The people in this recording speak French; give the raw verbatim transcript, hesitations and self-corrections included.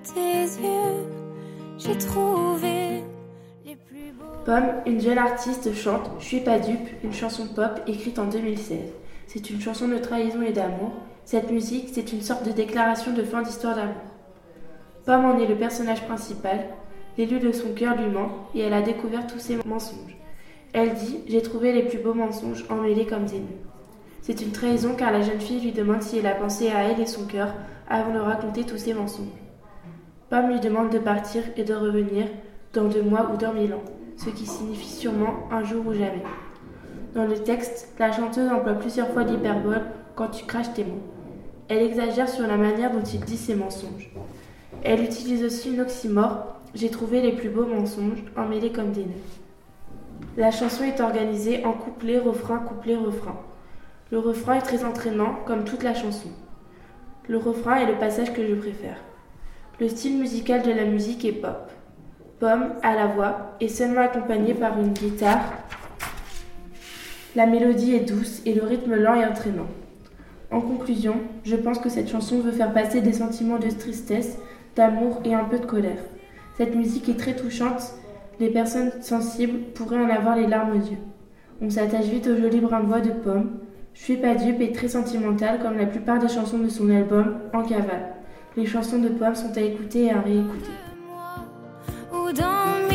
tes yeux, j'ai trouvé les plus beaux... Pomme, une jeune artiste, chante « Je suis pas dupe », une chanson pop écrite en deux mille seize. C'est une chanson de trahison et d'amour. Cette musique, c'est une sorte de déclaration de fin d'histoire d'amour. Pomme en est le personnage principal. L'élu de son cœur lui ment et elle a découvert tous ses mensonges. Elle dit « J'ai trouvé les plus beaux mensonges emmêlés comme des nœuds ». C'est une trahison car la jeune fille lui demande si elle a pensé à elle et son cœur avant de raconter tous ses mensonges. Pomme lui demande de partir et de revenir dans deux mois ou dans mille ans, ce qui signifie sûrement un jour ou jamais. Dans le texte, la chanteuse emploie plusieurs fois l'hyperbole quand tu craches tes mots. Elle exagère sur la manière dont il dit ses mensonges. Elle utilise aussi une oxymore, j'ai trouvé les plus beaux mensonges emmêlés comme des nœuds. La chanson est organisée en couplet, refrain, couplet, refrain. Le refrain est très entraînant, comme toute la chanson. Le refrain est le passage que je préfère. Le style musical de la musique est pop. Pomme, à la voix, est seulement accompagnée par une guitare. La mélodie est douce et le rythme lent et entraînant. En conclusion, je pense que cette chanson veut faire passer des sentiments de tristesse, d'amour et un peu de colère. Cette musique est très touchante, les personnes sensibles pourraient en avoir les larmes aux yeux. On s'attache vite au joli brin de voix de Pomme. Je suis pas dupe est très sentimentale comme la plupart des chansons de son album En cavale. Les chansons de Pomme sont à écouter et à réécouter. Ou dans